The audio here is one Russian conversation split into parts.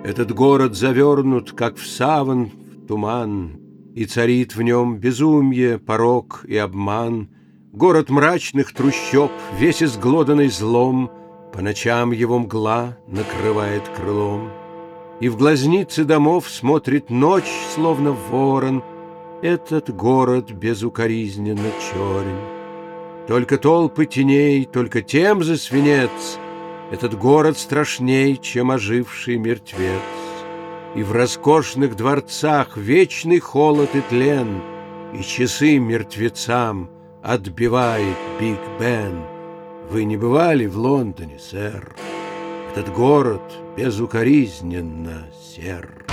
Этот город завернут, как в саван, в туман, и царит в нем безумье, порок и обман. Город мрачных трущоб, весь изглоданный злом, по ночам его мгла накрывает крылом. И в глазницы домов смотрит ночь, словно ворон. Этот город безукоризненно черен. Только толпы теней, только тем за свинец. Этот город страшней, чем оживший мертвец. И в роскошных дворцах вечный холод и тлен, и часы мертвецам отбивает Биг Бен. Вы не бывали в Лондоне, сэр? Этот город безукоризненно сер.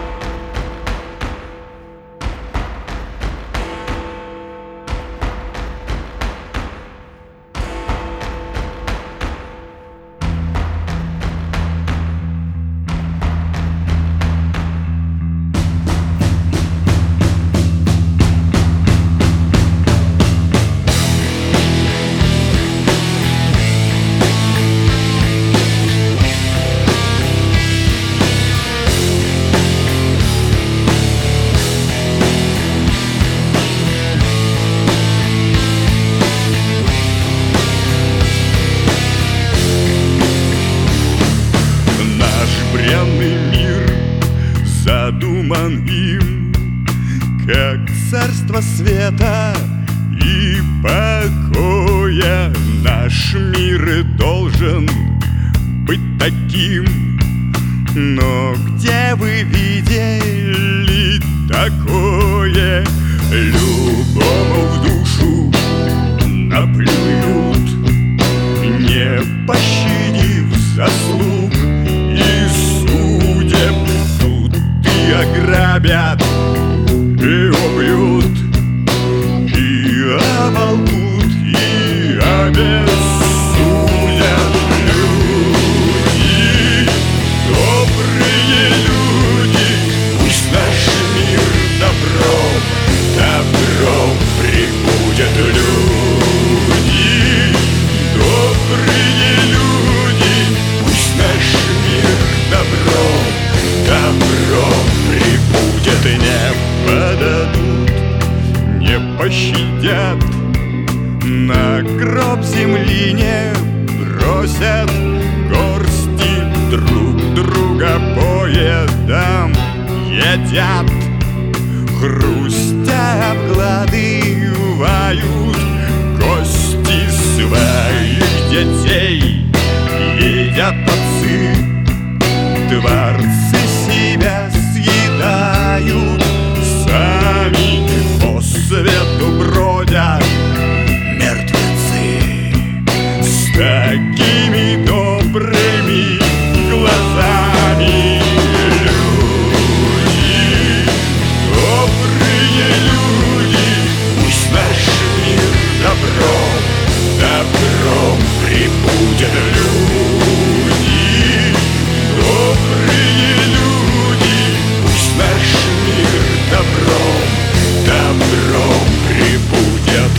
Задуман им, как царство света и покоя. Наш мир и должен быть таким. Но где вы видели такое? Любому в душу наплюют, не пощадив заслуг и судеб. Ограбят и убьют, и оболгут, и обессудят. Люди, добрые люди, пусть наш мир добром, добром прибудет. Люди, добрые люди, пусть наш мир добром, добром прибудет. И не подадут, не пощадят, на гроб земли не бросят, горсти друг друга по едам едят, хрустя обгладывают кости своих детей. Едят отцы, дворцы себя съедают, сами по свету бродят мертвецы с такими добрыми глазами. Люди, добрые люди, пусть наш мир добром, добром прибудет. Люди, добрые люди, пусть наш мир добром, добром прибудет.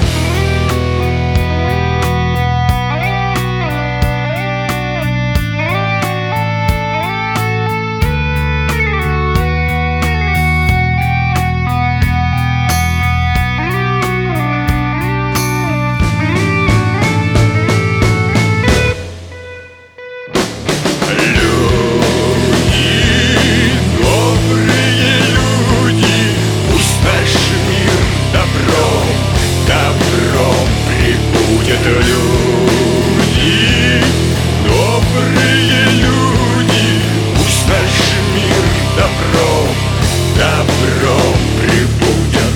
Люди, добрые люди, пусть наш мир добром, добром прибудет.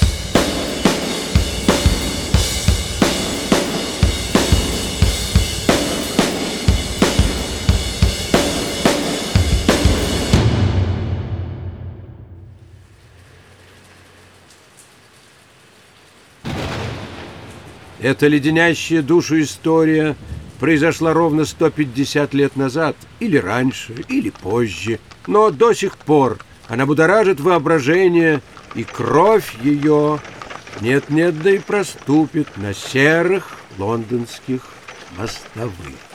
Эта леденящая душу история произошла ровно 150 лет назад, или раньше, или позже, но до сих пор она будоражит воображение, и кровь ее нет-нет, да и проступит на серых лондонских мостовых.